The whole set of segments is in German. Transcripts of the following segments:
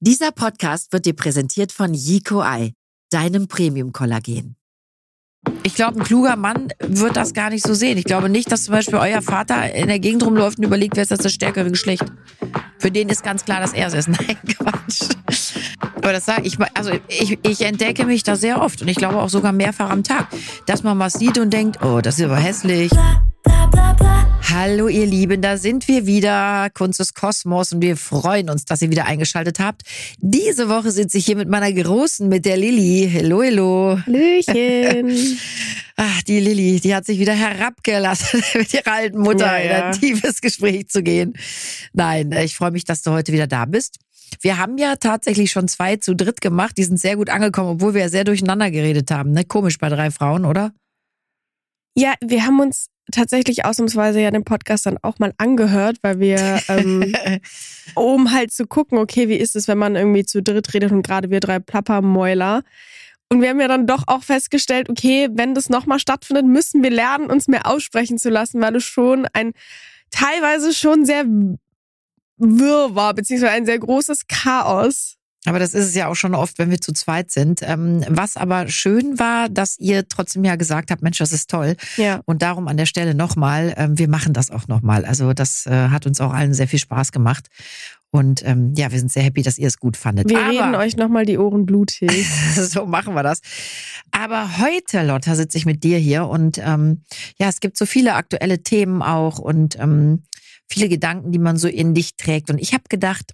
Dieser Podcast wird dir präsentiert von Yico Eye, deinem Premium-Kollagen. Ich glaube, ein kluger Mann wird das gar nicht so sehen. Ich glaube nicht, dass zum Beispiel euer Vater in der Gegend rumläuft und überlegt, wer ist das stärkere Geschlecht. Für den ist ganz klar, dass er es ist. Nein, Quatsch. Aber das sage ich, also ich entdecke mich da sehr oft und ich glaube auch sogar mehrfach am Tag, dass man was sieht und denkt, oh, das ist aber hässlich. Hallo ihr Lieben, da sind wir wieder, Kunst des Kosmos, und wir freuen uns, dass ihr wieder eingeschaltet habt. Diese Woche sitze ich hier mit meiner Großen, mit der Lilly. Hello, hello. Hallöchen. Ach, die Lilly, die hat sich wieder herabgelassen, mit ihrer alten Mutter in ein tiefes Gespräch zu gehen. Nein, ich freue mich, dass du heute wieder da bist. Wir haben ja tatsächlich schon 2 zu dritt gemacht, die sind sehr gut angekommen, obwohl wir ja sehr durcheinander geredet haben. Ne? Komisch bei 3 Frauen, oder? Ja, wir haben uns tatsächlich ausnahmsweise ja den Podcast dann auch mal angehört, weil wir, um halt zu gucken, okay, wie ist es, wenn man irgendwie zu dritt redet und gerade wir 3 Plappermäuler. Und wir haben ja dann doch auch festgestellt, okay, wenn das nochmal stattfindet, müssen wir lernen, uns mehr aussprechen zu lassen, weil es schon teilweise schon sehr wirr war, beziehungsweise ein sehr großes Chaos. Aber das ist es ja auch schon oft, wenn wir zu zweit sind. Was aber schön war, dass ihr trotzdem ja gesagt habt, Mensch, das ist toll. Ja. Und darum an der Stelle nochmal, wir machen das auch nochmal. Also das hat uns auch allen sehr viel Spaß gemacht. Und ja, wir sind sehr happy, dass ihr es gut fandet. Wir reden euch nochmal die Ohren blutig. So machen wir das. Aber heute, Lotta, sitze ich mit dir hier und ja, es gibt so viele aktuelle Themen auch und viele Gedanken, die man so in dich trägt. Und ich habe gedacht,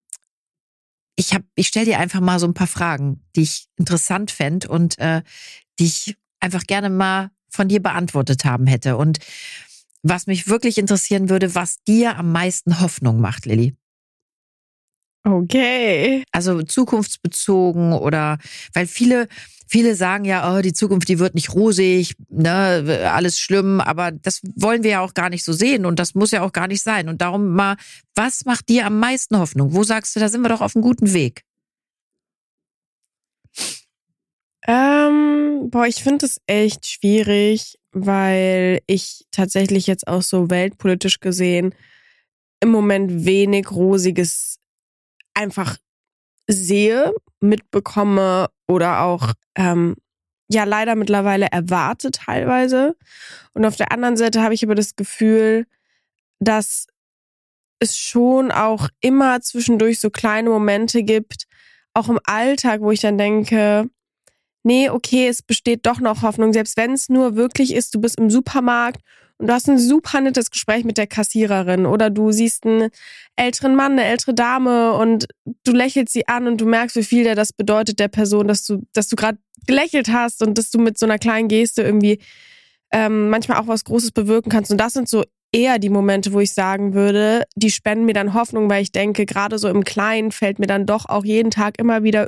ich stelle dir einfach mal so ein paar Fragen, die ich interessant fände und die ich einfach gerne mal von dir beantwortet haben hätte. Und was mich wirklich interessieren würde, was dir am meisten Hoffnung macht, Lilly. Okay. Also zukunftsbezogen oder, weil viele sagen ja, oh, die Zukunft, die wird nicht rosig, ne, alles schlimm, aber das wollen wir ja auch gar nicht so sehen und das muss ja auch gar nicht sein. Und darum mal, was macht dir am meisten Hoffnung? Wo sagst du, da sind wir doch auf einem guten Weg? Ich finde es echt schwierig, weil ich tatsächlich jetzt auch so weltpolitisch gesehen im Moment wenig Rosiges einfach sehe, mitbekomme oder auch ja leider mittlerweile erwarte teilweise. Und auf der anderen Seite habe ich aber das Gefühl, dass es schon auch immer zwischendurch so kleine Momente gibt, auch im Alltag, wo ich dann denke, nee, okay, es besteht doch noch Hoffnung, selbst wenn es nur wirklich ist, du bist im Supermarkt und du hast ein super nettes Gespräch mit der Kassiererin oder du siehst einen älteren Mann, eine ältere Dame und du lächelst sie an und du merkst, wie viel dir das bedeutet der Person, dass du gerade gelächelt hast und dass du mit so einer kleinen Geste irgendwie manchmal auch was Großes bewirken kannst. Und das sind so eher die Momente, wo ich sagen würde, die spenden mir dann Hoffnung, weil ich denke, gerade so im Kleinen fällt mir dann doch auch jeden Tag immer wieder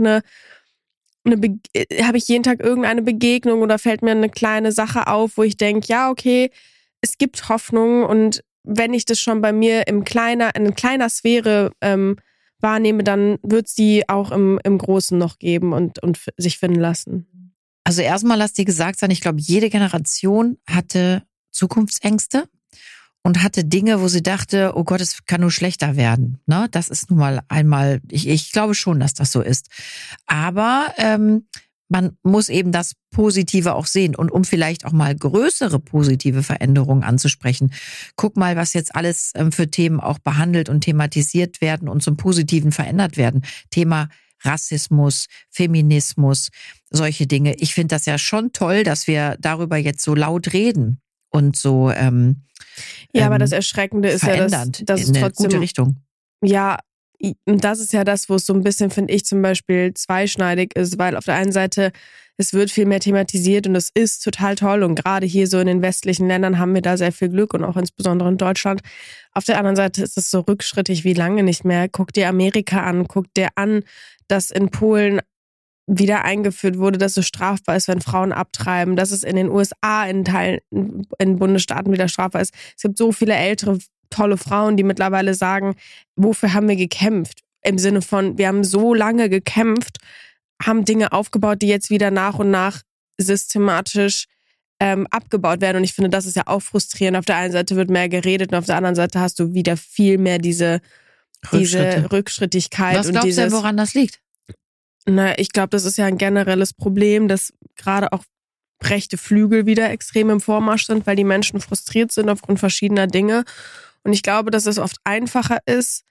habe ich jeden Tag irgendeine Begegnung oder fällt mir eine kleine Sache auf, wo ich denke, ja, okay, es gibt Hoffnung und wenn ich das schon bei mir in kleiner Sphäre wahrnehme, dann wird es die auch im Großen noch geben und sich finden lassen. Also erstmal lass dir gesagt sein, ich glaube, jede Generation hatte Zukunftsängste und hatte Dinge, wo sie dachte, oh Gott, es kann nur schlechter werden. Ne? Das ist nun mal einmal, ich glaube schon, dass das so ist. Aber man muss eben das Positive auch sehen. Und um vielleicht auch mal größere positive Veränderungen anzusprechen, guck mal, was jetzt alles für Themen auch behandelt und thematisiert werden und zum Positiven verändert werden. Thema Rassismus, Feminismus, solche Dinge. Ich finde das ja schon toll, dass wir darüber jetzt so laut reden und so ja, aber das Erschreckende ist ja, dass es in eine trotzdem gute Richtung. Ja, und das ist ja das, wo es so ein bisschen, finde ich, zum Beispiel zweischneidig ist, weil auf der einen Seite, es wird viel mehr thematisiert und es ist total toll und gerade hier so in den westlichen Ländern haben wir da sehr viel Glück und auch insbesondere in Deutschland. Auf der anderen Seite ist es so rückschrittig wie lange nicht mehr. Guck dir Amerika an, guck dir an, dass in Polen wieder eingeführt wurde, dass es strafbar ist, wenn Frauen abtreiben, dass es in den USA in Teilen, in Bundesstaaten wieder strafbar ist. Es gibt so viele ältere, tolle Frauen, die mittlerweile sagen, wofür haben wir gekämpft? Im Sinne von, wir haben so lange gekämpft, haben Dinge aufgebaut, die jetzt wieder nach und nach systematisch abgebaut werden. Und ich finde, das ist ja auch frustrierend. Auf der einen Seite wird mehr geredet und auf der anderen Seite hast du wieder viel mehr diese diese Rückschrittigkeit. Was glaubst du, woran das liegt? Ich glaube, das ist ja ein generelles Problem, dass gerade auch rechte Flügel wieder extrem im Vormarsch sind, weil die Menschen frustriert sind aufgrund verschiedener Dinge. Und ich glaube, dass es oft einfacher ist,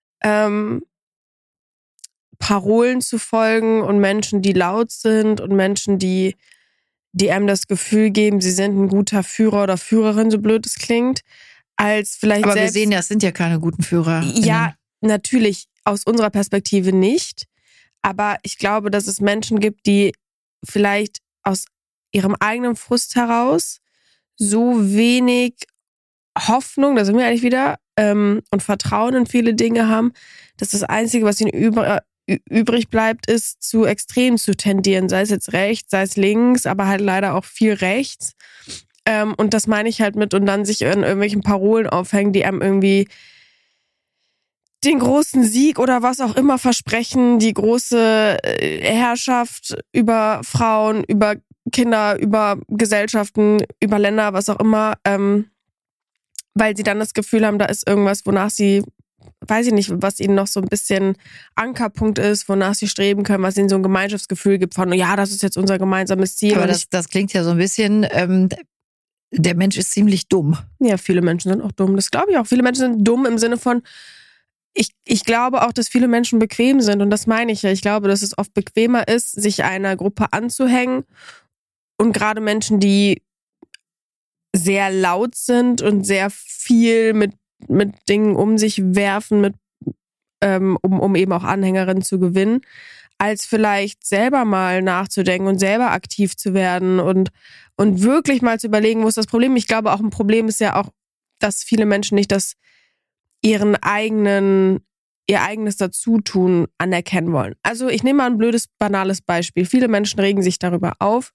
Parolen zu folgen und Menschen, die laut sind und Menschen, die einem das Gefühl geben, sie sind ein guter Führer oder Führerin, so blöd es klingt, als vielleicht Aber selbst... wir sehen ja, es sind ja keine guten Führer. Ja, natürlich, aus unserer Perspektive nicht. Aber ich glaube, dass es Menschen gibt, die vielleicht aus ihrem eigenen Frust heraus so wenig Hoffnung, da sind wir eigentlich wieder, und Vertrauen in viele Dinge haben, dass das Einzige, was ihnen übrig bleibt, ist, zu extrem zu tendieren. Sei es jetzt rechts, sei es links, aber halt leider auch viel rechts. Und das meine ich halt mit, und dann sich in irgendwelchen Parolen aufhängen, die einem irgendwie den großen Sieg oder was auch immer versprechen, die große Herrschaft über Frauen, über Kinder, über Gesellschaften, über Länder, was auch immer, weil sie dann das Gefühl haben, da ist irgendwas, wonach sie, weiß ich nicht, was ihnen noch so ein bisschen Ankerpunkt ist, wonach sie streben können, was ihnen so ein Gemeinschaftsgefühl gibt von, ja, das ist jetzt unser gemeinsames Ziel. Aber das klingt ja so ein bisschen, der Mensch ist ziemlich dumm. Ja, viele Menschen sind auch dumm, das glaube ich auch. Viele Menschen sind dumm im Sinne von, ich glaube auch, dass viele Menschen bequem sind, und das meine ich ja. Ich glaube, dass es oft bequemer ist, sich einer Gruppe anzuhängen, und gerade Menschen, die sehr laut sind und sehr viel mit Dingen um sich werfen, um eben auch Anhängerinnen zu gewinnen, als vielleicht selber mal nachzudenken und selber aktiv zu werden und wirklich mal zu überlegen, wo ist das Problem. Ich glaube, auch ein Problem ist ja auch, dass viele Menschen nicht ihr eigenes Dazutun anerkennen wollen. Also ich nehme mal ein blödes, banales Beispiel. Viele Menschen regen sich darüber auf,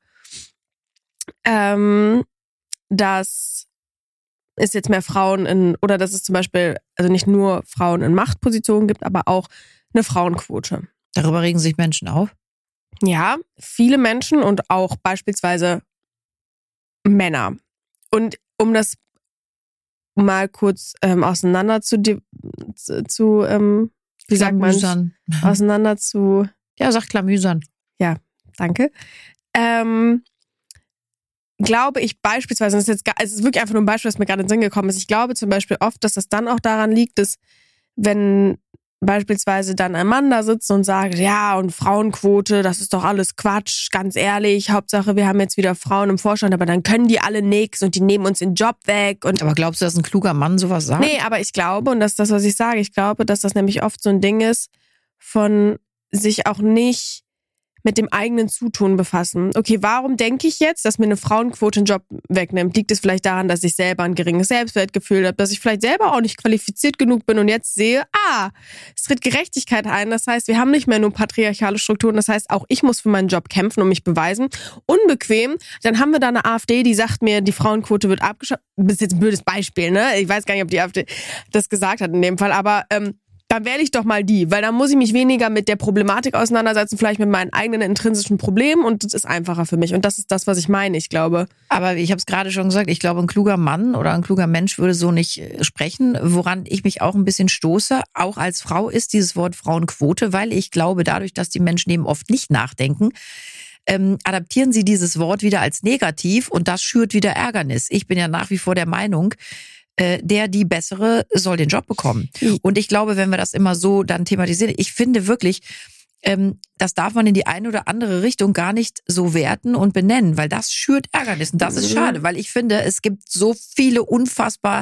dass es jetzt mehr Frauen oder dass es zum Beispiel, also nicht nur Frauen in Machtpositionen gibt, aber auch eine Frauenquote. Darüber regen sich Menschen auf? Ja, viele Menschen und auch beispielsweise Männer. Und um das mal kurz auseinander wie sagt man? Auseinander zu... Ja, sag klamüsern. Ja, danke. Glaube ich beispielsweise, es ist wirklich einfach nur ein Beispiel, das mir gerade in den Sinn gekommen ist, ich glaube zum Beispiel oft, dass das dann auch daran liegt, dass wenn beispielsweise dann ein Mann da sitzt und sagt, ja, und Frauenquote, das ist doch alles Quatsch, ganz ehrlich, Hauptsache wir haben jetzt wieder Frauen im Vorstand, aber dann können die alle nix und die nehmen uns den Job weg. Aber glaubst du, dass ein kluger Mann sowas sagt? Nee, aber ich glaube, und das ist das, was ich sage, ich glaube, dass das nämlich oft so ein Ding ist, von sich auch nicht mit dem eigenen Zutun befassen. Okay, warum denke ich jetzt, dass mir eine Frauenquote einen Job wegnimmt? Liegt es vielleicht daran, dass ich selber ein geringes Selbstwertgefühl habe, dass ich vielleicht selber auch nicht qualifiziert genug bin und jetzt sehe, es tritt Gerechtigkeit ein. Das heißt, wir haben nicht mehr nur patriarchale Strukturen. Das heißt, auch ich muss für meinen Job kämpfen und mich beweisen. Unbequem, dann haben wir da eine AfD, die sagt mir, die Frauenquote wird abgeschafft. Das ist jetzt ein blödes Beispiel, ne? Ich weiß gar nicht, ob die AfD das gesagt hat in dem Fall, aber dann wähle ich doch mal die, weil dann muss ich mich weniger mit der Problematik auseinandersetzen, vielleicht mit meinen eigenen intrinsischen Problemen, und das ist einfacher für mich. Und das ist das, was ich meine, ich glaube. Aber ich habe es gerade schon gesagt, ich glaube, ein kluger Mann oder ein kluger Mensch würde so nicht sprechen. Woran ich mich auch ein bisschen stoße, auch als Frau, ist dieses Wort Frauenquote, weil ich glaube, dadurch, dass die Menschen eben oft nicht nachdenken, adaptieren sie dieses Wort wieder als negativ, und das schürt wieder Ärgernis. Ich bin ja nach wie vor der Meinung, die Bessere soll den Job bekommen. Und ich glaube, wenn wir das immer so dann thematisieren, ich finde wirklich, das darf man in die eine oder andere Richtung gar nicht so werten und benennen, weil das schürt Ärgernis. Und das ist schade, weil ich finde, es gibt so viele unfassbar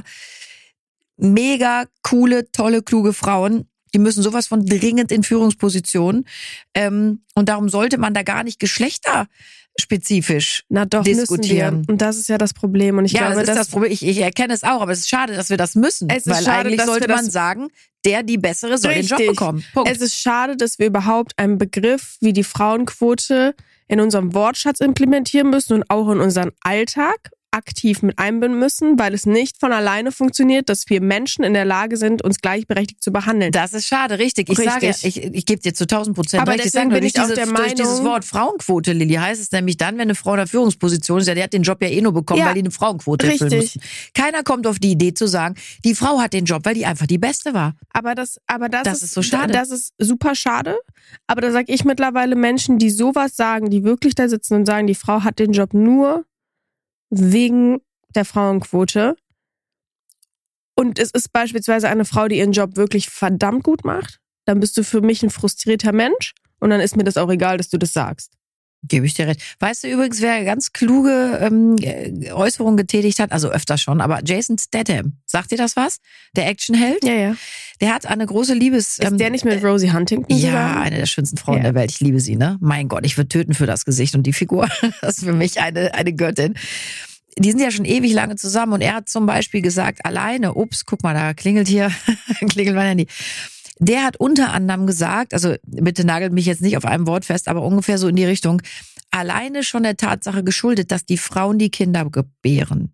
mega coole, tolle, kluge Frauen, die müssen sowas von dringend in Führungspositionen. Und darum sollte man da gar nicht geschlechterspezifisch diskutieren. Und das ist ja das Problem. Und ich glaube, das ist das Problem. Ich erkenne es auch, aber es ist schade, dass wir das müssen. Weil eigentlich sollte man sagen, die Bessere soll den Job bekommen. Punkt. Es ist schade, dass wir überhaupt einen Begriff wie die Frauenquote in unserem Wortschatz implementieren müssen und auch in unseren Alltag. aktiv mit einbinden müssen, weil es nicht von alleine funktioniert, dass wir Menschen in der Lage sind, uns gleichberechtigt zu behandeln. Das ist schade, richtig. Ich sage, ich gebe dir zu 1000% aber recht. deswegen bin ich auch der Meinung, durch dieses Wort Frauenquote, Lilly, heißt es nämlich dann, wenn eine Frau in der Führungsposition ist, ja, die hat den Job ja eh nur bekommen, weil die eine Frauenquote erfüllen mussten. Keiner kommt auf die Idee zu sagen, die Frau hat den Job, weil die einfach die Beste war. Aber das ist so schade. Das ist super schade. Aber da sage ich mittlerweile Menschen, die sowas sagen, die wirklich da sitzen und sagen, die Frau hat den Job nur wegen der Frauenquote. Und es ist beispielsweise eine Frau, die ihren Job wirklich verdammt gut macht. Dann bist du für mich ein frustrierter Mensch. Und dann ist mir das auch egal, dass du das sagst. Gebe ich dir recht. Weißt du übrigens, wer ganz kluge Äußerungen getätigt hat? Also öfter schon, aber Jason Statham. Sagt dir das was? Der Actionheld? Ja. Der hat eine große Liebes... Ist der nicht mit Rosie Huntington zusammen? Ja, eine der schönsten Frauen der Welt. Ich liebe sie, ne? Mein Gott, ich würde töten für das Gesicht und die Figur. Das ist für mich eine Göttin. Die sind ja schon ewig lange zusammen und er hat zum Beispiel gesagt, alleine, guck mal, da klingelt hier, klingelt mein Handy. Der hat unter anderem gesagt, also bitte nagelt mich jetzt nicht auf einem Wort fest, aber ungefähr so in die Richtung, alleine schon der Tatsache geschuldet, dass die Frauen die Kinder gebären,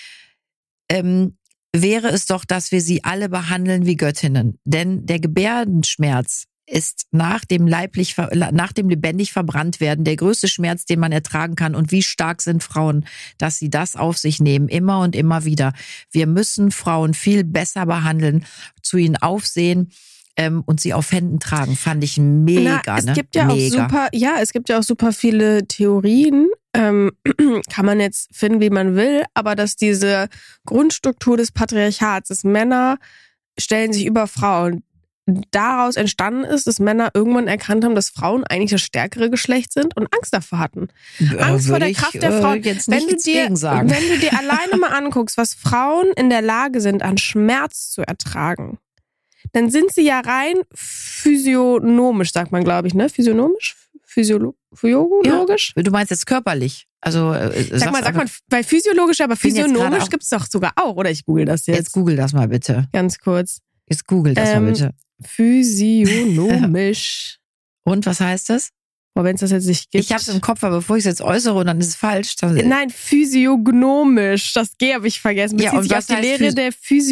wäre es doch, dass wir sie alle behandeln wie Göttinnen. Denn der Gebärdenschmerz ist nach dem lebendig verbrannt werden der größte Schmerz, den man ertragen kann. Und wie stark sind Frauen, dass sie das auf sich nehmen, immer und immer wieder. Wir müssen Frauen viel besser behandeln, zu ihnen aufsehen und sie auf Händen tragen. Fand ich mega. Es gibt ja es gibt ja auch super viele Theorien. Kann man jetzt finden, wie man will, aber dass diese Grundstruktur des Patriarchats, dass Männer stellen sich über Frauen, daraus entstanden ist, dass Männer irgendwann erkannt haben, dass Frauen eigentlich das stärkere Geschlecht sind und Angst davor hatten. Angst vor der Kraft der Frauen. Wenn du dir alleine mal anguckst, was Frauen in der Lage sind, an Schmerz zu ertragen, dann sind sie ja rein physiognomisch, sagt man, glaube ich, ne? Physiognomisch? Physiologisch? Ja, du meinst jetzt körperlich. Also sag mal, weil physiologisch, aber physiognomisch gibt's doch sogar auch, oder? Ich google das jetzt. Jetzt google das mal bitte. Ganz kurz. Jetzt google das mal bitte. Physiognomisch. Und was heißt das? Wenn es das jetzt nicht gibt. Ich habe es im Kopf, aber bevor ich es jetzt äußere und dann ist es falsch. Nein, physiognomisch. Das G habe ich vergessen. Bezieht sich auf die Lehre der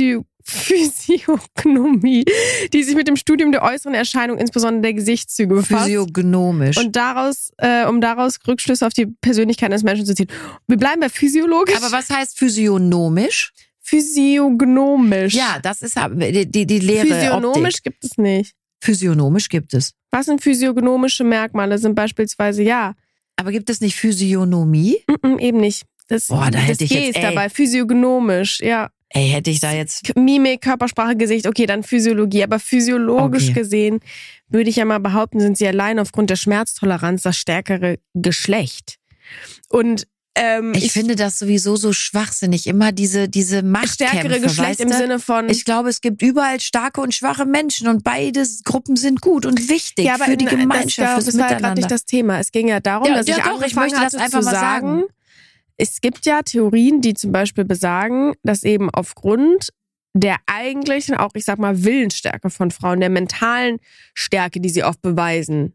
Physiognomie, die sich mit dem Studium der äußeren Erscheinung, insbesondere der Gesichtszüge befasst. Physiognomisch. Und daraus Rückschlüsse auf die Persönlichkeit des Menschen zu ziehen. Wir bleiben bei physiologisch. Aber was heißt physiognomisch? Physiognomisch. Ja, das ist die Lehre. Physiognomisch gibt es nicht. Physiognomisch gibt es. Was sind physiognomische Merkmale? Sind beispielsweise, Aber gibt es nicht Physiognomie? Eben nicht. Da hätte ich jetzt dabei. Physiognomisch, ja. Hätte ich da jetzt... Mimik, Körpersprache, Gesicht, okay, dann Physiologie. Aber physiologisch gesehen würde ich ja mal behaupten, sind sie allein aufgrund der Schmerztoleranz das stärkere Geschlecht. Und ich finde das sowieso so schwachsinnig. Immer diese Machtkämpfe. Stärkere Geschlecht im Sinne von... Ich glaube, es gibt überall starke und schwache Menschen und beide Gruppen sind gut und wichtig für die Gemeinschaft, fürs Miteinander. Das war gerade nicht das Thema. Es ging ja darum, dass ich angefangen hatte zu sagen, es gibt ja Theorien, die zum Beispiel besagen, dass eben aufgrund der eigentlichen, auch ich sag mal, Willensstärke von Frauen, der mentalen Stärke, die sie oft beweisen,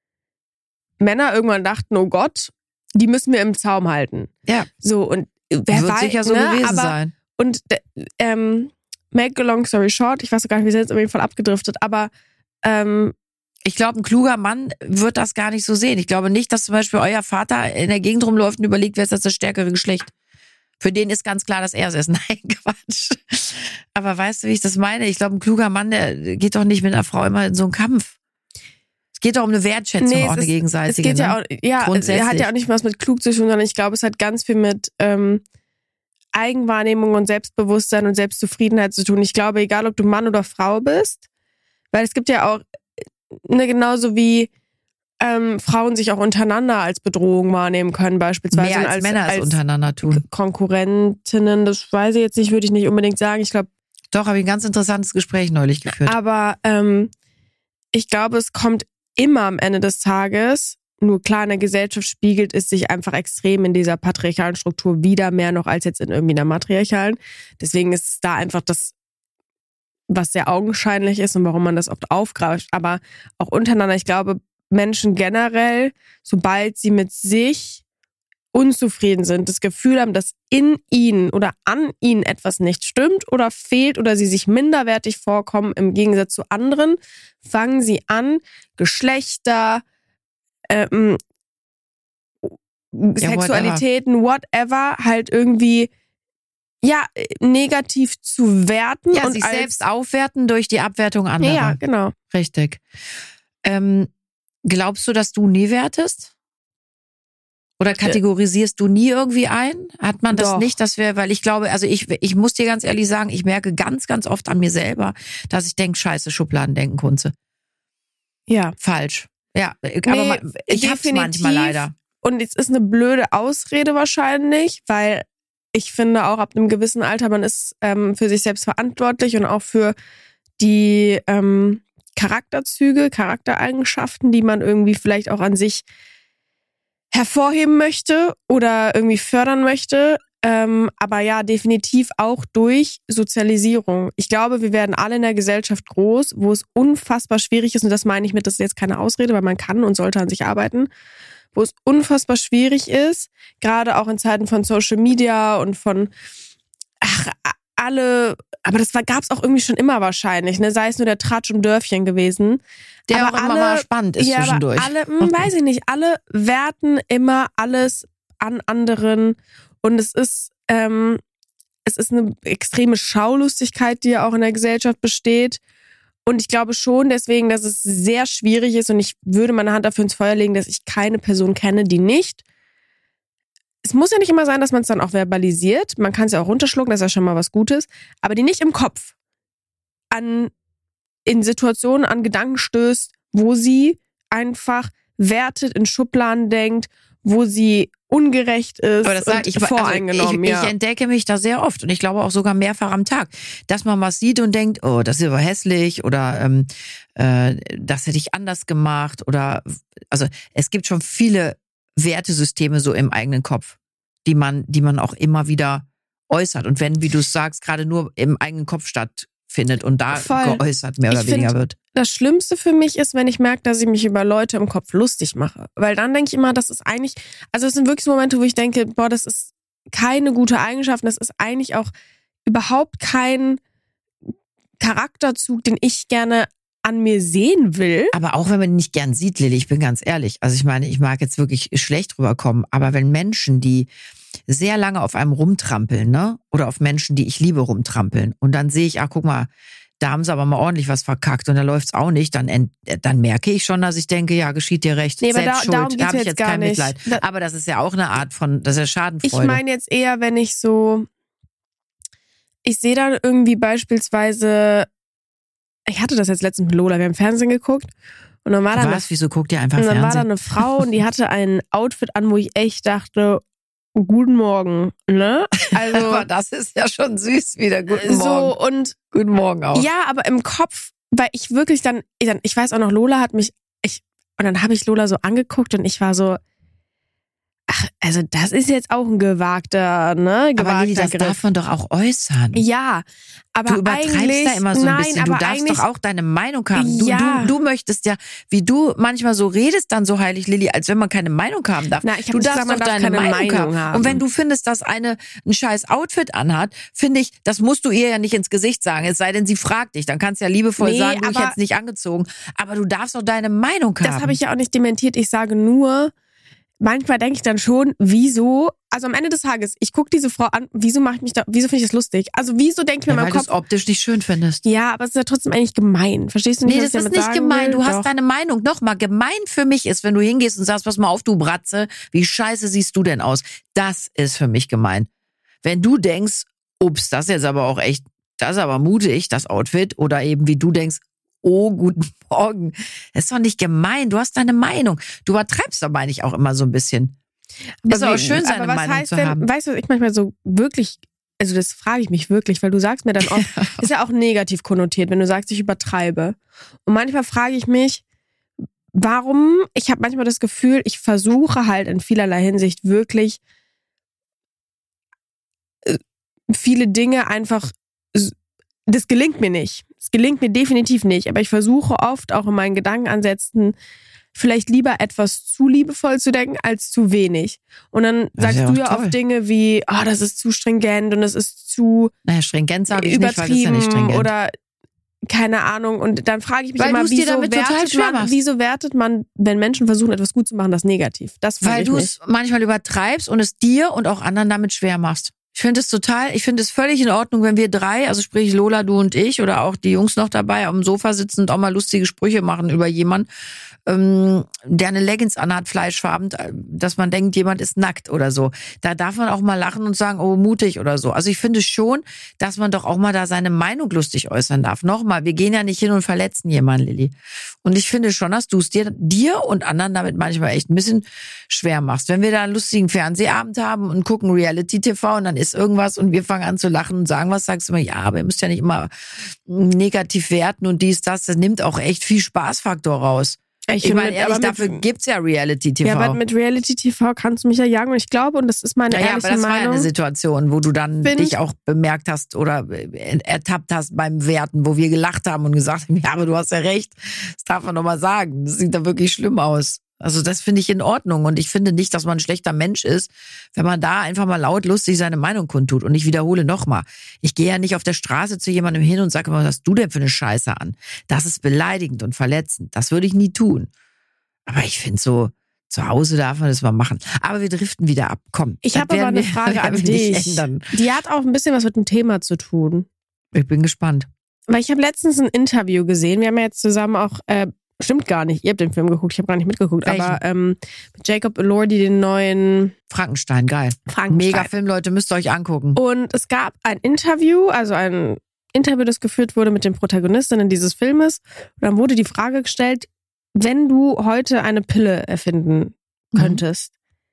Männer irgendwann dachten, oh Gott, die müssen wir im Zaum halten. Ja. So, und wer wird weiß, sicher so gewesen sein. Und make a long story short, ich weiß gar nicht, wir sind jetzt auf jeden Fall abgedriftet, aber ich glaube, ein kluger Mann wird das gar nicht so sehen. Ich glaube nicht, dass zum Beispiel euer Vater in der Gegend rumläuft und überlegt, wer ist das stärkere Geschlecht. Für den ist ganz klar, dass er es ist. Nein, Quatsch. Aber weißt du, wie ich das meine? Ich glaube, ein kluger Mann, der geht doch nicht mit einer Frau immer in so einen Kampf. Es geht doch um eine Wertschätzung, auch eine gegenseitige. Es geht ja auch, er hat ja auch nicht was mit klug zu tun, sondern ich glaube, es hat ganz viel mit Eigenwahrnehmung und Selbstbewusstsein und Selbstzufriedenheit zu tun. Ich glaube, egal ob du Mann oder Frau bist, weil es gibt ja auch, genauso wie Frauen sich auch untereinander als Bedrohung wahrnehmen können, beispielsweise. Mehr als Männer es untereinander tun. Konkurrentinnen, das weiß ich jetzt nicht, würde ich nicht unbedingt sagen. Ich glaube. Doch, habe ich ein ganz interessantes Gespräch neulich geführt. Aber ich glaube, es kommt immer am Ende des Tages, nur klar, in der Gesellschaft spiegelt es sich einfach extrem in dieser patriarchalen Struktur wieder mehr noch als jetzt in irgendwie einer matriarchalen. Deswegen ist es da einfach das, was sehr augenscheinlich ist und warum man das oft aufgreift. Aber auch untereinander, ich glaube, Menschen generell, sobald sie mit sich unzufrieden sind, das Gefühl haben, dass in ihnen oder an ihnen etwas nicht stimmt oder fehlt oder sie sich minderwertig vorkommen im Gegensatz zu anderen, fangen sie an, Geschlechter, Sexualitäten, whatever, halt irgendwie negativ zu werten. Ja, und sich selbst aufwerten durch die Abwertung anderer. Ja, genau. Richtig. Glaubst du, dass du nie wertest? Oder kategorisierst du nie irgendwie ein? Hat man das Doch. nicht, weil ich glaube, also ich muss dir ganz ehrlich sagen, ich merke ganz, ganz oft an mir selber, dass ich denke, scheiße, Schubladendenken, Kunze. Ja. Falsch. Ja, aber ich hab's manchmal leider. Und es ist eine blöde Ausrede wahrscheinlich, weil ich finde auch ab einem gewissen Alter, man ist für sich selbst verantwortlich und auch für die Charakterzüge, Charaktereigenschaften, die man irgendwie vielleicht auch an sich hervorheben möchte oder irgendwie fördern möchte. Aber ja, definitiv auch durch Sozialisierung. Ich glaube, wir werden alle in der Gesellschaft groß, wo es unfassbar schwierig ist, und das meine ich mit, das ist jetzt keine Ausrede, weil man kann und sollte an sich arbeiten, wo es unfassbar schwierig ist, gerade auch in Zeiten von Social Media und von aber das gab's auch irgendwie schon immer wahrscheinlich, ne? Sei es nur der Tratsch im Dörfchen gewesen. Der aber auch immer mal spannend ist zwischendurch. Weiß ich nicht, alle werten immer alles an anderen und es ist eine extreme Schaulustigkeit, die ja auch in der Gesellschaft besteht. Und ich glaube schon deswegen, dass es sehr schwierig ist und ich würde meine Hand dafür ins Feuer legen, dass ich keine Person kenne, die nicht. Es muss ja nicht immer sein, dass man es dann auch verbalisiert. Man kann es ja auch runterschlucken, das ist ja schon mal was Gutes. Aber die nicht im Kopf in Situationen an Gedanken stößt, wo sie einfach wertet, in Schubladen denkt, wo sie ungerecht ist aber das und voreingenommen. Ich entdecke mich da sehr oft und ich glaube auch sogar mehrfach am Tag, dass man was sieht und denkt, oh, das ist aber hässlich oder das hätte ich anders gemacht oder also es gibt schon viele Wertesysteme so im eigenen Kopf, die man auch immer wieder äußert und wenn, wie du es sagst, gerade nur im eigenen Kopf stattfindet und da geäußert mehr oder weniger wird. Das Schlimmste für mich ist, wenn ich merke, dass ich mich über Leute im Kopf lustig mache. Weil dann denke ich immer, das ist eigentlich, also es sind wirklich so Momente, wo ich denke, boah, das ist keine gute Eigenschaft, das ist eigentlich auch überhaupt kein Charakterzug, den ich gerne an mir sehen will. Aber auch wenn man ihn nicht gern sieht, Lilly, ich bin ganz ehrlich. Also ich meine, ich mag jetzt wirklich schlecht rüberkommen, aber wenn Menschen, die sehr lange auf einem rumtrampeln, ne, oder auf Menschen, die ich liebe, rumtrampeln und dann sehe ich, guck mal, da haben sie aber mal ordentlich was verkackt und da läuft's auch nicht, dann merke ich schon, dass ich denke, ja, geschieht dir recht, selbst schuld, da habe ich jetzt kein Mitleid. Aber das ist ja auch eine Art von, das ist ja Schadenfreude. Ich meine jetzt eher, wenn ich sehe dann irgendwie beispielsweise, ich hatte das jetzt letztens mit Lola, wir haben Fernsehen geguckt und dann war da wieso guckt ihr einfach Fernsehen? Und dann war da eine Frau und die hatte ein Outfit an, wo ich echt dachte, guten Morgen, ne? Also, aber das ist ja schon süß wieder, guten Morgen. So und guten Morgen auch. Ja, aber im Kopf, weil ich wirklich ich weiß auch noch, Lola hat mich, und dann habe ich Lola so angeguckt und ich war so, also das ist jetzt auch ein gewagter Lilly, das Griff. darf man doch auch äußern. Ja, aber du übertreibst da immer so ein bisschen. Du darfst doch auch deine Meinung haben. Du möchtest ja, wie du manchmal so redest, dann so heilig, Lilly, als wenn man keine Meinung haben darf. Du darfst doch deine Meinung haben. Und wenn du findest, dass eine ein scheiß Outfit anhat, finde ich, das musst du ihr ja nicht ins Gesicht sagen. Es sei denn, sie fragt dich. Dann kannst du ja liebevoll sagen, ich hätte es nicht angezogen. Aber du darfst doch deine Meinung haben. Das habe ich ja auch nicht dementiert. Ich sage nur, manchmal denke ich dann schon, wieso, also am Ende des Tages, ich gucke diese Frau an, wieso finde ich das lustig? Also wieso denke ich mir in meinem Kopf, weil du es optisch nicht schön findest. Ja, aber es ist ja trotzdem eigentlich gemein. Verstehst du nicht, was ich damit sagen will? Nee, das ist nicht gemein. Du hast deine Meinung. Nochmal, gemein für mich ist, wenn du hingehst und sagst, pass mal auf, du Bratze, wie scheiße siehst du denn aus? Das ist für mich gemein. Wenn du denkst, ups, das ist jetzt aber auch echt, das ist aber mutig, das Outfit, oder eben wie du denkst, oh, guten Morgen. Das ist doch nicht gemein. Du hast deine Meinung. Du übertreibst doch, meine ich, auch immer so ein bisschen. Aber ist auch schön, seine Meinung zu haben. Weißt du, was ich manchmal so wirklich, also das frage ich mich wirklich, weil du sagst mir dann oft, ist ja auch negativ konnotiert, wenn du sagst, ich übertreibe. Und manchmal frage ich mich, warum, ich habe manchmal das Gefühl, ich versuche halt in vielerlei Hinsicht wirklich viele Dinge einfach, das gelingt mir nicht. Es gelingt mir definitiv nicht, aber ich versuche oft auch in meinen Gedankenansätzen vielleicht lieber etwas zu liebevoll zu denken, als zu wenig. Und dann sagst du ja oft Dinge wie, das ist zu stringent und das ist zu stringent sage ich übertrieben nicht, weil das ist ja nicht stringent. Oder keine Ahnung. Und dann frage ich mich weil immer, wieso wertet man, wenn Menschen versuchen, etwas gut zu machen, das negativ? Das weil du es manchmal übertreibst und es dir und auch anderen damit schwer machst. Ich finde es völlig in Ordnung, wenn wir 3, also sprich Lola, du und ich oder auch die Jungs noch dabei am Sofa sitzen und auch mal lustige Sprüche machen über jemanden, der eine Leggings anhat, fleischfarben, dass man denkt, jemand ist nackt oder so. Da darf man auch mal lachen und sagen, oh, mutig oder so. Also ich finde schon, dass man doch auch mal da seine Meinung lustig äußern darf. Nochmal, wir gehen ja nicht hin und verletzen jemanden, Lilly. Und ich finde schon, dass du es dir und anderen damit manchmal echt ein bisschen schwer machst. Wenn wir da einen lustigen Fernsehabend haben und gucken Reality-TV und dann ist irgendwas und wir fangen an zu lachen und sagen was, sagst du immer, ja, aber ihr müsst ja nicht immer negativ werten und das nimmt auch echt viel Spaßfaktor raus. Ich meine, ehrlich, dafür gibt's ja Reality-TV. Ja, aber mit Reality-TV kannst du mich ja jagen und ich glaube, und das ist meine ehrliche Meinung. Ja, aber das war ja eine Situation, wo du dann dich auch bemerkt hast oder ertappt hast beim Werten, wo wir gelacht haben und gesagt haben, ja, aber du hast ja recht, das darf man doch mal sagen, das sieht da wirklich schlimm aus. Also das finde ich in Ordnung und ich finde nicht, dass man ein schlechter Mensch ist, wenn man da einfach mal laut lustig seine Meinung kundtut. Und ich wiederhole nochmal, ich gehe ja nicht auf der Straße zu jemandem hin und sage, was hast du denn für eine Scheiße an? Das ist beleidigend und verletzend. Das würde ich nie tun. Aber ich finde so, zu Hause darf man das mal machen. Aber wir driften wieder ab. Komm. Ich habe aber eine Frage an dich. Die hat auch ein bisschen was mit dem Thema zu tun. Ich bin gespannt. Weil ich habe letztens ein Interview gesehen. Wir haben ja jetzt zusammen auch... Stimmt gar nicht. Ihr habt den Film geguckt, ich habe gar nicht mitgeguckt. Welchen? Aber mit Jacob Elordi, den neuen... Frankenstein, geil. Mega Film, Leute, müsst ihr euch angucken. Und es gab ein Interview, das geführt wurde mit den Protagonistinnen dieses Filmes. Und dann wurde die Frage gestellt, wenn du heute eine Pille erfinden könntest,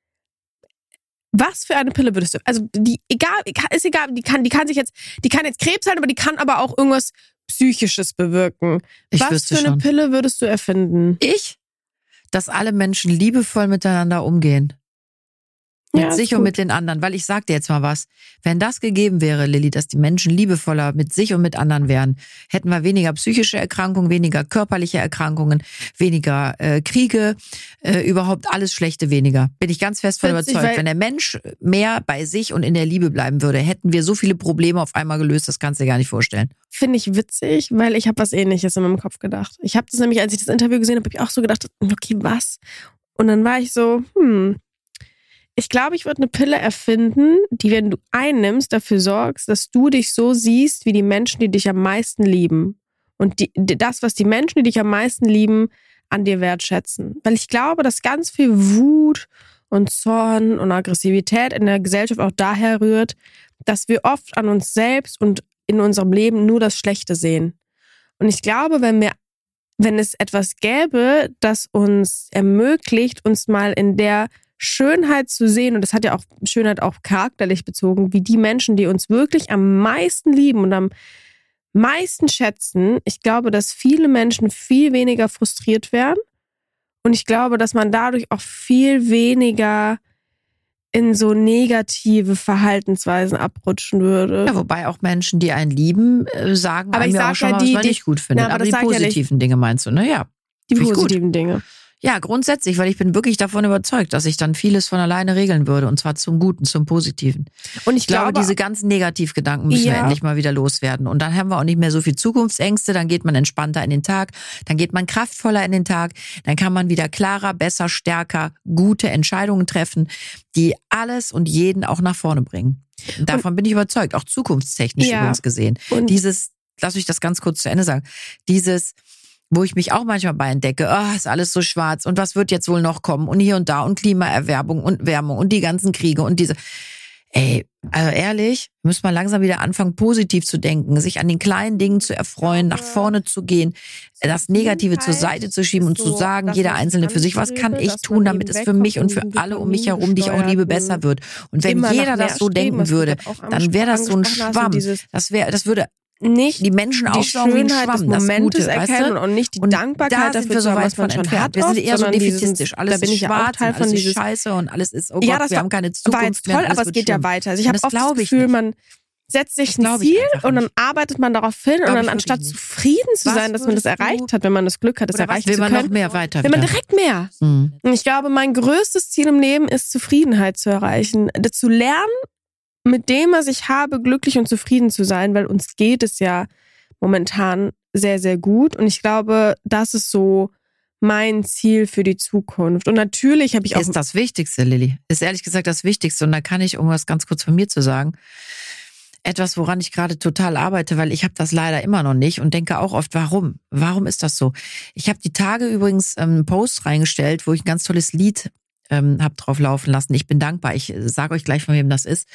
was für eine Pille würdest du? Also die kann jetzt Krebs sein, aber die kann aber auch irgendwas Psychisches bewirken. Was für eine Pille würdest du erfinden? Dass alle Menschen liebevoll miteinander umgehen. Mit sich und mit den anderen. Weil ich sag dir jetzt mal was. Wenn das gegeben wäre, Lilly, dass die Menschen liebevoller mit sich und mit anderen wären, hätten wir weniger psychische Erkrankungen, weniger körperliche Erkrankungen, weniger Kriege, überhaupt alles Schlechte weniger. Bin ich ganz fest von überzeugt. Wenn der Mensch mehr bei sich und in der Liebe bleiben würde, hätten wir so viele Probleme auf einmal gelöst, das kannst du dir gar nicht vorstellen. Finde ich witzig, weil ich habe was Ähnliches in meinem Kopf gedacht. Ich habe das nämlich, als ich das Interview gesehen habe, ich auch so gedacht, okay, was? Und dann war ich so, ich glaube, ich würde eine Pille erfinden, die, wenn du einnimmst, dafür sorgst, dass du dich so siehst, wie die Menschen, die dich am meisten lieben. Und das, was die Menschen, die dich am meisten lieben, an dir wertschätzen. Weil ich glaube, dass ganz viel Wut und Zorn und Aggressivität in der Gesellschaft auch daher rührt, dass wir oft an uns selbst und in unserem Leben nur das Schlechte sehen. Und ich glaube, wenn es etwas gäbe, das uns ermöglicht, uns mal in der Schönheit zu sehen, und das hat ja auch Schönheit auch charakterlich bezogen, wie die Menschen, die uns wirklich am meisten lieben und am meisten schätzen, ich glaube, dass viele Menschen viel weniger frustriert werden und ich glaube, dass man dadurch auch viel weniger in so negative Verhaltensweisen abrutschen würde. Ja, wobei auch Menschen, die einen lieben, sagen aber einem ja auch schon mal, was man nicht gut findet. Aber die positiven Dinge meinst du, ne? Ja. Die positiven Dinge. Ja, grundsätzlich, weil ich bin wirklich davon überzeugt, dass ich dann vieles von alleine regeln würde und zwar zum Guten, zum Positiven. Und ich glaube, diese ganzen Negativgedanken müssen wir endlich mal wieder loswerden. Und dann haben wir auch nicht mehr so viel Zukunftsängste, dann geht man entspannter in den Tag, dann geht man kraftvoller in den Tag, dann kann man wieder klarer, besser, stärker, gute Entscheidungen treffen, die alles und jeden auch nach vorne bringen. Und davon bin ich überzeugt, auch zukunftstechnisch übrigens gesehen. Und lass mich das ganz kurz zu Ende sagen, wo ich mich auch manchmal bei entdecke, ist alles so schwarz und was wird jetzt wohl noch kommen und hier und da und Klimaerwärmung und Wärmung und die ganzen Kriege und diese. Also ehrlich, müssen wir langsam wieder anfangen, positiv zu denken, sich an den kleinen Dingen zu erfreuen, nach vorne zu gehen, das Negative zur Seite zu schieben und zu sagen, jeder Einzelne für sich, was kann ich tun, damit es für mich und für alle um mich herum, die ich auch liebe, besser wird. Und wenn jeder das so denken würde, dann wäre das so ein Schwamm. Das würde nicht die Menschen die Schönheit des Momentes erkennen und nicht die Dankbarkeit dafür, so was man schon hat. Wir sind eher so defätistisch. Alles ist schwarz, alles ist scheiße und alles ist, oh Gott, wir haben keine Zukunft mehr. Ja, das war jetzt toll, aber es geht ja weiter. Also ich habe oft das Gefühl, setzt sich ein Ziel und dann arbeitet man darauf hin und dann anstatt zufrieden zu sein, dass man das erreicht hat, wenn man das Glück hat, das erreicht zu können, will man noch mehr weiter. Will man direkt mehr. Und ich glaube, mein größtes Ziel im Leben ist, Zufriedenheit zu erreichen. Zu lernen, mit dem, was ich habe, glücklich und zufrieden zu sein, weil uns geht es ja momentan sehr, sehr gut. Und ich glaube, das ist so mein Ziel für die Zukunft. Und natürlich habe ich auch... Ist das Wichtigste, Lilly. Ist ehrlich gesagt das Wichtigste. Und da kann ich, um was ganz kurz von mir zu sagen, etwas, woran ich gerade total arbeite, weil ich habe das leider immer noch nicht und denke auch oft, warum? Warum ist das so? Ich habe die Tage übrigens einen Post reingestellt, wo ich ein ganz tolles Lied habe drauf laufen lassen. Ich bin dankbar. Ich sage euch gleich, von wem das ist.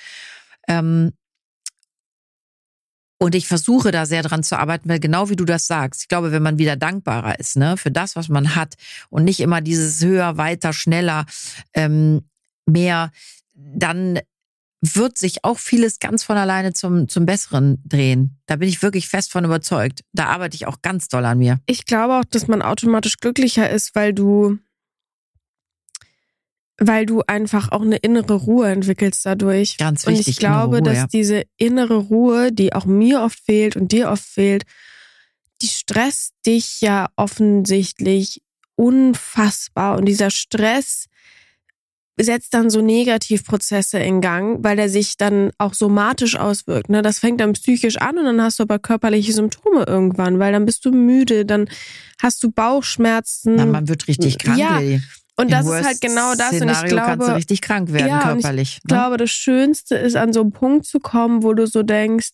Und ich versuche da sehr dran zu arbeiten, weil genau wie du das sagst, ich glaube, wenn man wieder dankbarer ist, ne, für das, was man hat und nicht immer dieses höher, weiter, schneller, mehr, dann wird sich auch vieles ganz von alleine zum Besseren drehen. Da bin ich wirklich fest von überzeugt. Da arbeite ich auch ganz doll an mir. Ich glaube auch, dass man automatisch glücklicher ist, weil du einfach auch eine innere Ruhe entwickelst dadurch. Ganz wichtig. Und ich glaube, Ruhe, dass diese innere Ruhe, die auch mir oft fehlt und dir oft fehlt, die stresst dich ja offensichtlich unfassbar. Und dieser Stress setzt dann so Negativprozesse in Gang, weil der sich dann auch somatisch auswirkt. Ne? Das fängt dann psychisch an und dann hast du aber körperliche Symptome irgendwann, weil dann bist du müde, dann hast du Bauchschmerzen. Na, man wird richtig krank. Ja. Und das ist halt genau das. Szenario und ich glaube, kannst du richtig krank werden, körperlich. Ich glaube, das Schönste ist, an so einen Punkt zu kommen, wo du so denkst,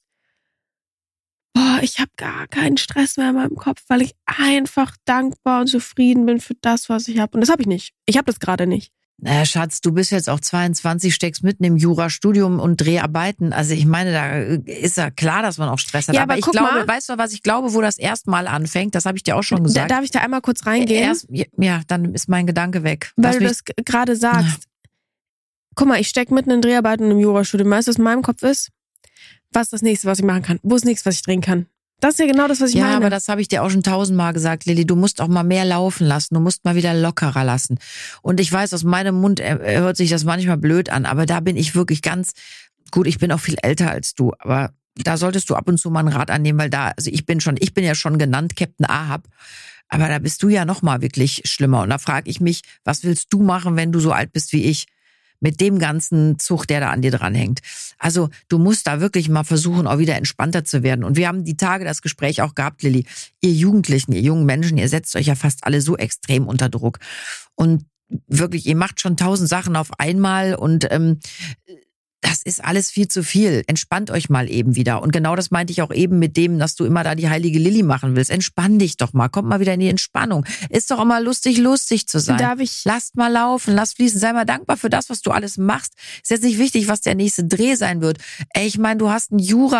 boah, ich habe gar keinen Stress mehr in meinem Kopf, weil ich einfach dankbar und zufrieden bin für das, was ich habe. Und das habe ich nicht. Ich habe das gerade nicht. Schatz, du bist jetzt auch 22, steckst mitten im Jurastudium und Dreharbeiten. Also ich meine, da ist ja klar, dass man auch Stress hat. Ja, aber ich glaube, weißt du, was ich glaube, wo das erstmal anfängt? Das habe ich dir auch schon gesagt. Darf ich da einmal kurz reingehen? Ja, dann ist mein Gedanke weg. Weil du das gerade sagst. Guck mal, ich stecke mitten in Dreharbeiten im Jurastudium. Weißt du, was in meinem Kopf ist? Was ist das Nächste, was ich machen kann? Wo ist nichts, was ich drehen kann? Das ist ja genau das, was ich meine. Ja, aber das habe ich dir auch schon 1000-mal gesagt, Lilly. Du musst auch mal mehr laufen lassen. Du musst mal wieder lockerer lassen. Und ich weiß, aus meinem Mund hört sich das manchmal blöd an, aber da bin ich wirklich ganz gut. Ich bin auch viel älter als du, aber da solltest du ab und zu mal einen Rat annehmen, weil ich bin ja schon genannt Captain Ahab. Aber da bist du ja noch mal wirklich schlimmer. Und da frage ich mich, was willst du machen, wenn du so alt bist wie ich? Mit dem ganzen Zug, der da an dir dranhängt. Also du musst da wirklich mal versuchen, auch wieder entspannter zu werden. Und wir haben die Tage das Gespräch auch gehabt, Lilly. Ihr Jugendlichen, ihr jungen Menschen, ihr setzt euch ja fast alle so extrem unter Druck. Und wirklich, ihr macht schon 1000 Sachen auf einmal und das ist alles viel zu viel. Entspannt euch mal eben wieder. Und genau das meinte ich auch eben mit dem, dass du immer da die heilige Lilly machen willst. Entspann dich doch mal. Kommt mal wieder in die Entspannung. Ist doch auch mal lustig zu sein. Lasst mal laufen, lasst fließen. Sei mal dankbar für das, was du alles machst. Ist jetzt nicht wichtig, was der nächste Dreh sein wird. Ey, ich meine, du hast ein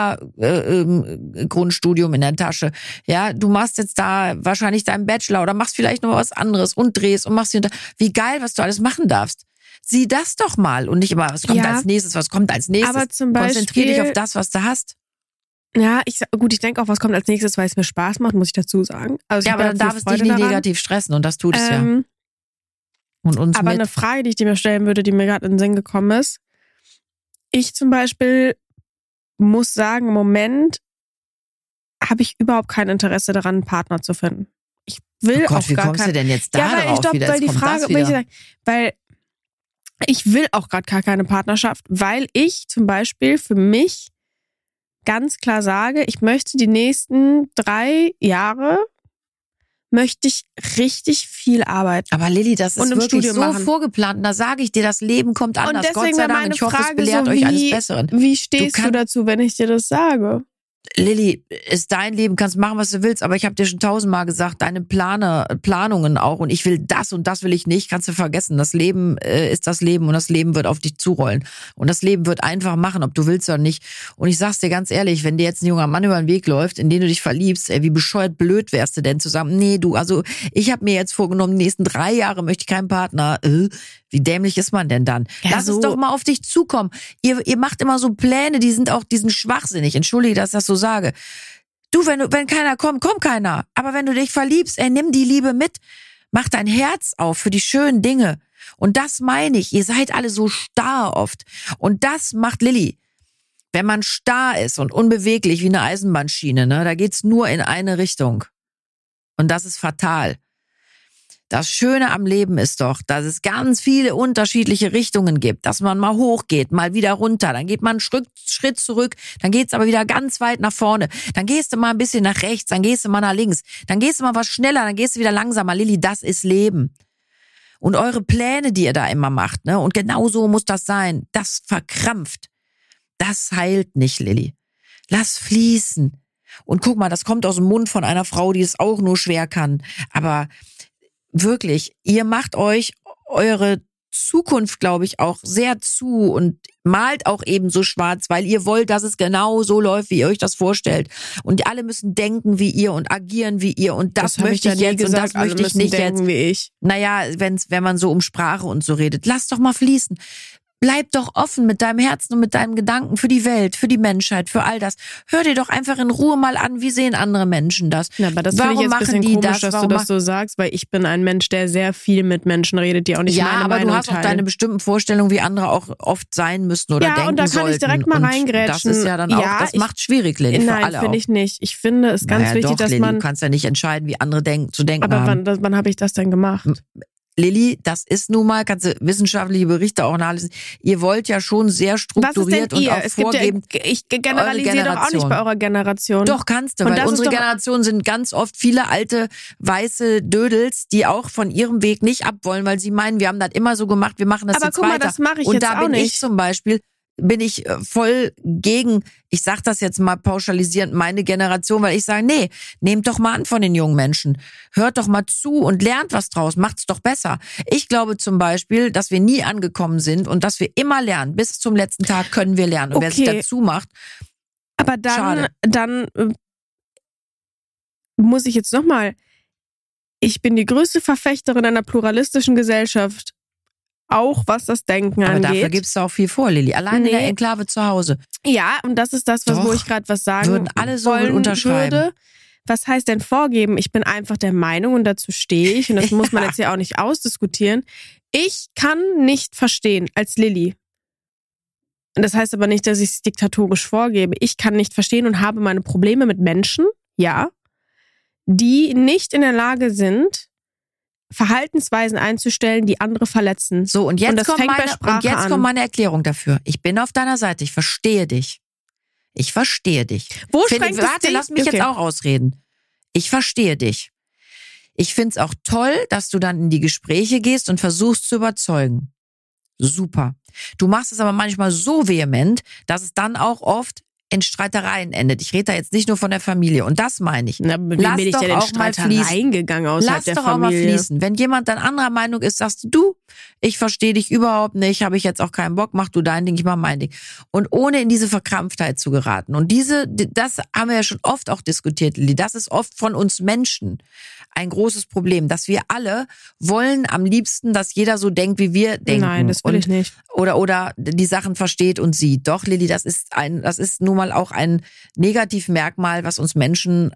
Jura-Grundstudium in der Tasche. Ja, du machst jetzt da wahrscheinlich deinen Bachelor oder machst vielleicht noch was anderes und drehst und machst wie geil, was du alles machen darfst. Sieh das doch mal und nicht immer, was kommt als nächstes, was kommt als nächstes. Aber zum Beispiel, konzentrier dich auf das, was du hast. Ja, ich denke auch, was kommt als nächstes, weil es mir Spaß macht, muss ich dazu sagen. Also ja, aber dann darf es dich nicht negativ stressen und das tut es ja. Und uns aber eine Frage, die ich dir mir stellen würde, die mir gerade in den Sinn gekommen ist. Ich zum Beispiel muss sagen, im Moment habe ich überhaupt kein Interesse daran, einen Partner zu finden. Ich will Gott, auch wie gar kommst du denn jetzt da drauf wieder? Weil die Frage, weil ich will auch gerade gar keine Partnerschaft, weil ich zum Beispiel für mich ganz klar sage, ich möchte die nächsten 3 Jahre möchte ich richtig viel arbeiten. Aber Lilly, das ist wirklich so vorgeplant. Und da sage ich dir, das Leben kommt anders. Und Gott sei Dank. Und ich hoffe, es belehrt euch eines Besseren. Wie stehst du dazu, wenn ich dir das sage? Lilly, ist dein Leben, kannst machen, was du willst, aber ich habe dir schon 1000-mal gesagt, deine Planungen auch und ich will das und das will ich nicht, kannst du vergessen. Das Leben ist das Leben und das Leben wird auf dich zurollen und das Leben wird einfach machen, ob du willst oder nicht. Und ich sag's dir ganz ehrlich, wenn dir jetzt ein junger Mann über den Weg läuft, in den du dich verliebst, wie bescheuert blöd wärst du denn zu sagen, nee, ich habe mir jetzt vorgenommen, die nächsten 3 Jahre möchte ich keinen Partner. Wie dämlich ist man denn dann? Ja, lass es doch mal auf dich zukommen. Ihr macht immer so Pläne, die sind schwachsinnig. Entschuldige, dass ich das so sage. Du, wenn keiner kommt keiner. Aber wenn du dich verliebst, nimm die Liebe mit. Mach dein Herz auf für die schönen Dinge. Und das meine ich. Ihr seid alle so starr oft. Und das macht Lilly. Wenn man starr ist und unbeweglich wie eine Eisenbahnschiene, ne, da geht's nur in eine Richtung. Und das ist fatal. Das Schöne am Leben ist doch, dass es ganz viele unterschiedliche Richtungen gibt, dass man mal hochgeht, mal wieder runter, dann geht man einen Schritt zurück, dann geht's aber wieder ganz weit nach vorne, dann gehst du mal ein bisschen nach rechts, dann gehst du mal nach links, dann gehst du mal was schneller, dann gehst du wieder langsamer. Lilly, das ist Leben. Und eure Pläne, die ihr da immer macht, ne, und genau so muss das sein, das verkrampft. Das heilt nicht, Lilly. Lass fließen. Und guck mal, das kommt aus dem Mund von einer Frau, die es auch nur schwer kann. Aber wirklich, ihr macht euch eure Zukunft, glaube ich, auch sehr zu und malt auch eben so schwarz, weil ihr wollt, dass es genau so läuft, wie ihr euch das vorstellt. Und alle müssen denken wie ihr und agieren wie ihr und das möchte ich jetzt und das möchte ich nicht jetzt. Wie ich. Naja, wenn man so um Sprache und so redet, lass doch mal fließen. Bleib doch offen mit deinem Herzen und mit deinem Gedanken für die Welt, für die Menschheit, für all das. Hör dir doch einfach in Ruhe mal an, wie sehen andere Menschen das? Ja, aber das finde ich jetzt ein bisschen komisch, dass du das so sagst, weil ich bin ein Mensch, der sehr viel mit Menschen redet, die auch nicht meine Meinung teilen. Ja, aber du hast auch deine bestimmten Vorstellungen, wie andere auch oft sein müssten oder denken sollten. Ja, und da kann ich direkt mal reingrätschen. Das ist ja dann auch, das macht schwierig, Lilly, für alle auch. Nein, finde ich nicht. Ich finde es ganz wichtig, dass man... Du kannst ja nicht entscheiden, wie andere zu denken aber haben. Aber wann habe ich das denn gemacht? Lilly, das ist nun mal, kannst du wissenschaftliche Berichte auch nachlesen. Ihr wollt ja schon sehr strukturiert und auch vorgeben. Ich generalisiere doch auch nicht bei eurer Generation. Doch, kannst du, weil unsere Generation sind ganz oft viele alte, weiße Dödels, die auch von ihrem Weg nicht abwollen, weil sie meinen, wir haben das immer so gemacht, wir machen das jetzt weiter. Aber guck mal, das mache ich und jetzt auch nicht. Und da bin ich zum Beispiel, voll gegen, ich sag das jetzt mal pauschalisierend, meine Generation, weil ich sage, nee, nehmt doch mal an von den jungen Menschen. Hört doch mal zu und lernt was draus, macht's doch besser. Ich glaube zum Beispiel, dass wir nie angekommen sind und dass wir immer lernen. Bis zum letzten Tag können wir lernen. Und wer sich dazu macht, aber dann muss ich jetzt nochmal, ich bin die größte Verfechterin einer pluralistischen Gesellschaft, auch was das Denken angeht. Aber dafür gibst du auch viel vor, Lilly. Allein in der Enklave zu Hause. Ja, und das ist das, wo ich gerade was sagen würden alle so unterschreiben. Würde. Was heißt denn vorgeben? Ich bin einfach der Meinung und dazu stehe ich und das muss man jetzt ja auch nicht ausdiskutieren. Ich kann nicht verstehen als Lilly. Und das heißt aber nicht, dass ich es diktatorisch vorgebe. Ich kann nicht verstehen und habe meine Probleme mit Menschen, ja, die nicht in der Lage sind, Verhaltensweisen einzustellen, die andere verletzen. So, und jetzt kommt meine Erklärung dafür. Ich bin auf deiner Seite, ich verstehe dich. Wo schränkt es dich? Warte, lass mich jetzt auch ausreden. Ich verstehe dich. Ich find's auch toll, dass du dann in die Gespräche gehst und versuchst zu überzeugen. Super. Du machst es aber manchmal so vehement, dass es dann auch oft in Streitereien endet. Ich rede da jetzt nicht nur von der Familie. Und das meine ich. Na, bin ich ja in Streitereien gegangen außerhalb der Familie. Lass doch auch mal fließen. Wenn jemand dann anderer Meinung ist, sagst du, ich verstehe dich überhaupt nicht, habe ich jetzt auch keinen Bock, mach du dein Ding, ich mach mein Ding. Und ohne in diese Verkrampftheit zu geraten. Und das haben wir ja schon oft auch diskutiert, Lilly. Das ist oft von uns Menschen ein großes Problem, dass wir alle wollen am liebsten, dass jeder so denkt, wie wir denken. Nein, das will ich nicht. Oder die Sachen versteht und sieht. Doch, Lilly, das ist nun mal auch ein Negativmerkmal, was uns Menschen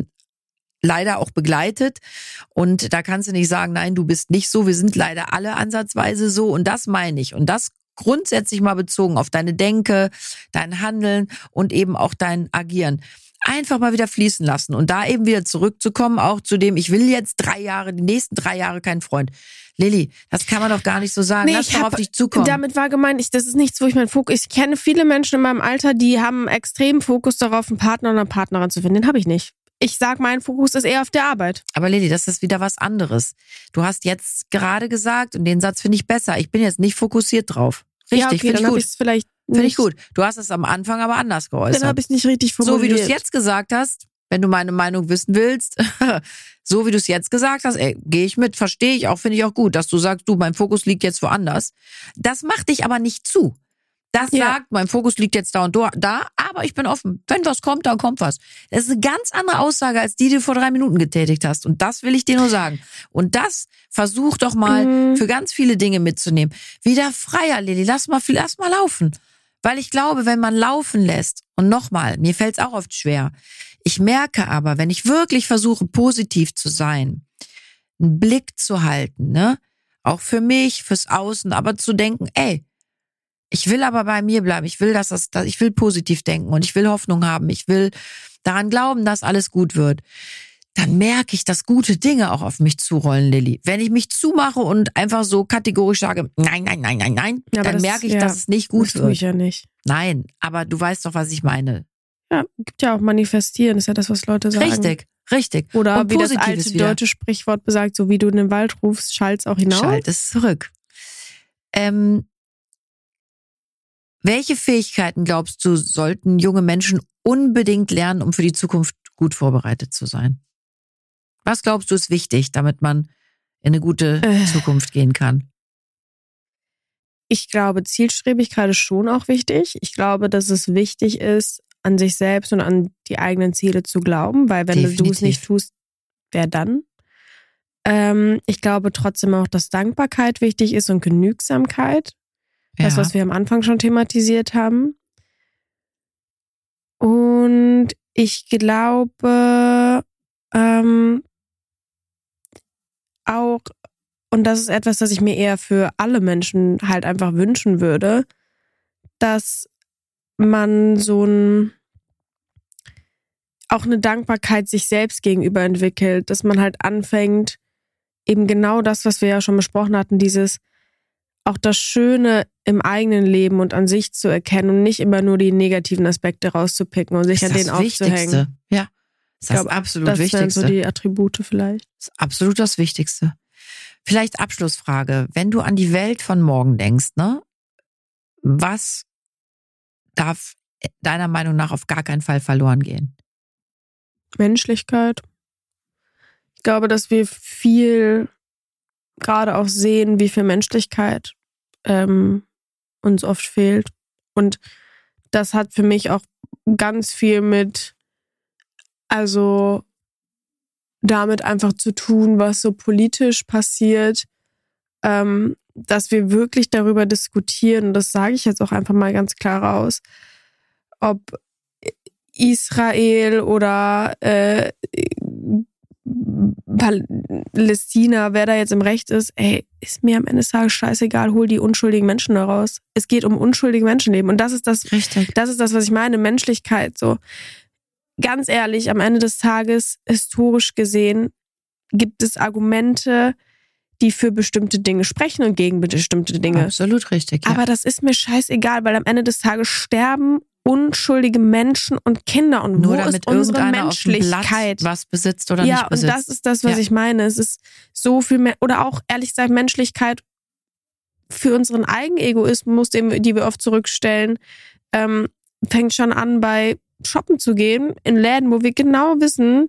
leider auch begleitet. Und da kannst du nicht sagen, nein, du bist nicht so. Wir sind leider alle ansatzweise so. Und das meine ich. Und das grundsätzlich mal bezogen auf deine Denke, dein Handeln und eben auch dein Agieren. Einfach mal wieder fließen lassen und da eben wieder zurückzukommen, auch zu dem, ich will jetzt die nächsten 3 Jahre keinen Freund. Lilly, das kann man doch gar nicht so sagen. Lass doch auf dich zukommen. Damit war gemeint, das ist nichts, wo ich meinen Fokus, ich kenne viele Menschen in meinem Alter, die haben extremen Fokus darauf, einen Partner oder eine Partnerin zu finden. Den habe ich nicht. Ich sag, mein Fokus ist eher auf der Arbeit. Aber Lilly, das ist wieder was anderes. Du hast jetzt gerade gesagt, und den Satz finde ich besser, ich bin jetzt nicht fokussiert drauf. Richtig, ja, okay, finde ich gut. Finde ich gut. Du hast es am Anfang aber anders geäußert. Dann habe ich es nicht richtig formuliert. So wie du es jetzt gesagt hast, wenn du meine Meinung wissen willst, so wie du es jetzt gesagt hast, gehe ich mit, verstehe ich auch, finde ich auch gut, dass du sagst, mein Fokus liegt jetzt woanders. Das macht dich aber nicht zu. Das sagt, mein Fokus liegt jetzt da und da, aber ich bin offen. Wenn was kommt, dann kommt was. Das ist eine ganz andere Aussage, als die du vor 3 Minuten getätigt hast. Und das will ich dir nur sagen. Und das versuch doch mal für ganz viele Dinge mitzunehmen. Wieder freier, Lilly, lass mal laufen. Weil ich glaube, wenn man laufen lässt, und nochmal, mir fällt es auch oft schwer, ich merke aber, wenn ich wirklich versuche, positiv zu sein, einen Blick zu halten, ne, auch für mich, fürs Außen, aber zu denken, Ich will aber bei mir bleiben. Ich will, ich will positiv denken und ich will Hoffnung haben. Ich will daran glauben, dass alles gut wird. Dann merke ich, dass gute Dinge auch auf mich zurollen, Lilly. Wenn ich mich zumache und einfach so kategorisch sage, nein, dann merke ich, dass es nicht gut wird. Das tue ich ja nicht. Nein, aber du weißt doch, was ich meine. Ja, gibt ja auch manifestieren, ist ja das, was Leute sagen. Richtig. Oder und wie das alte deutsche Sprichwort besagt, so wie du in den Wald rufst, schallt's auch hinaus. Schallt es zurück. Welche Fähigkeiten, glaubst du, sollten junge Menschen unbedingt lernen, um für die Zukunft gut vorbereitet zu sein? Was glaubst du ist wichtig, damit man in eine gute Zukunft gehen kann? Ich glaube, Zielstrebigkeit ist schon auch wichtig. Ich glaube, dass es wichtig ist, an sich selbst und an die eigenen Ziele zu glauben, weil wenn du es nicht tust, wer dann? Ich glaube trotzdem auch, dass Dankbarkeit wichtig ist und Genügsamkeit. Das, was wir am Anfang schon thematisiert haben. Und ich glaube auch, und das ist etwas, das ich mir eher für alle Menschen halt einfach wünschen würde, dass man auch eine Dankbarkeit sich selbst gegenüber entwickelt, dass man halt anfängt, eben genau das, was wir ja schon besprochen hatten, auch das Schöne im eigenen Leben und an sich zu erkennen und nicht immer nur die negativen Aspekte rauszupicken und sich an denen aufzuhängen. Ja, das ist das absolut Wichtigste. Das sind so die Attribute vielleicht. Das ist absolut das Wichtigste. Vielleicht Abschlussfrage. Wenn du an die Welt von morgen denkst, ne? Was darf deiner Meinung nach auf gar keinen Fall verloren gehen? Menschlichkeit. Ich glaube, dass wir viel gerade auch sehen, wie viel Menschlichkeit uns oft fehlt. Und das hat für mich auch ganz viel damit einfach zu tun, was so politisch passiert, dass wir wirklich darüber diskutieren, und das sage ich jetzt auch einfach mal ganz klar raus, ob Israel oder Palästina, wer da jetzt im Recht ist, ist mir am Ende des Tages scheißegal, hol die unschuldigen Menschen da raus. Es geht um unschuldige Menschenleben und das ist das, was ich meine, Menschlichkeit. So, ganz ehrlich, am Ende des Tages, historisch gesehen, gibt es Argumente, die für bestimmte Dinge sprechen und gegen bestimmte Dinge. Absolut richtig, ja. Aber das ist mir scheißegal, weil am Ende des Tages sterben unschuldige Menschen und Kinder. Und nur wo damit ist unsere irgendeiner Menschlichkeit? Auf dem Blatt was besitzt oder nicht besitzt. Ja, und das ist das, was ich meine. Es ist so viel mehr, oder auch ehrlich gesagt Menschlichkeit für unseren Eigenegoismus, die wir oft zurückstellen, fängt schon an bei shoppen zu gehen in Läden, wo wir genau wissen,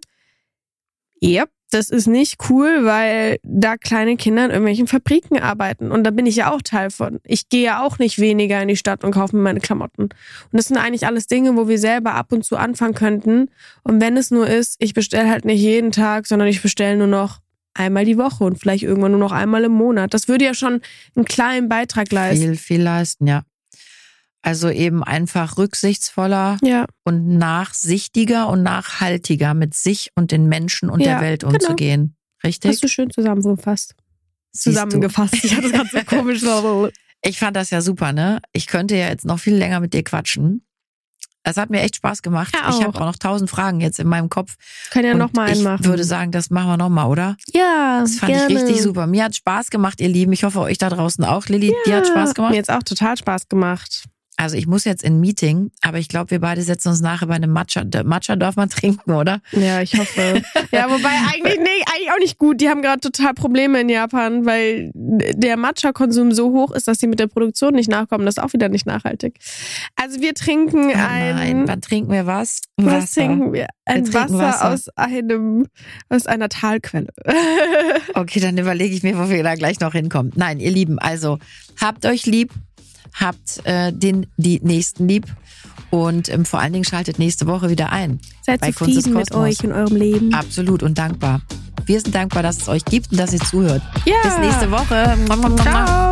das ist nicht cool, weil da kleine Kinder in irgendwelchen Fabriken arbeiten. Und da bin ich ja auch Teil von. Ich gehe ja auch nicht weniger in die Stadt und kaufe mir meine Klamotten. Und das sind eigentlich alles Dinge, wo wir selber ab und zu anfangen könnten. Und wenn es nur ist, ich bestelle halt nicht jeden Tag, sondern ich bestelle nur noch einmal die Woche und vielleicht irgendwann nur noch einmal im Monat. Das würde ja schon einen kleinen Beitrag leisten. Viel leisten, ja. Also eben einfach rücksichtsvoller und nachsichtiger und nachhaltiger mit sich und den Menschen und der Welt umzugehen. Richtig? Hast du schön zusammengefasst. Ich hatte das gerade so komisch. Ich fand das ja super, ne? Ich könnte ja jetzt noch viel länger mit dir quatschen. Es hat mir echt Spaß gemacht. Ja, ich habe auch noch 1000 Fragen jetzt in meinem Kopf. Können ja nochmal einen machen. Ich würde sagen, das machen wir nochmal, oder? Ja, das fand ich richtig super. Mir hat Spaß gemacht, ihr Lieben. Ich hoffe, euch da draußen auch. Lilly, dir hat Spaß gemacht? Mir hat es auch total Spaß gemacht. Also ich muss jetzt in ein Meeting, aber ich glaube, wir beide setzen uns nachher bei einem Matcha. Matcha darf man trinken, oder? Ja, ich hoffe. Ja, wobei eigentlich auch nicht gut. Die haben gerade total Probleme in Japan, weil der Matcha-Konsum so hoch ist, dass sie mit der Produktion nicht nachkommen. Das ist auch wieder nicht nachhaltig. Also wir trinken Nein, wann trinken wir was? Was trinken wir? Ein Wasser aus einer Talquelle. Okay, dann überlege ich mir, wo wir da gleich noch hinkommen. Nein, ihr Lieben, also habt euch lieb. Habt die Nächsten lieb und vor allen Dingen schaltet nächste Woche wieder ein. Seid zufrieden mit euch in eurem Leben. Absolut und dankbar. Wir sind dankbar, dass es euch gibt und dass ihr zuhört. Ja. Bis nächste Woche. Ciao.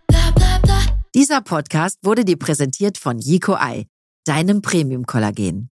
Dieser Podcast wurde dir präsentiert von Yico Eye, deinem Premium-Kollagen.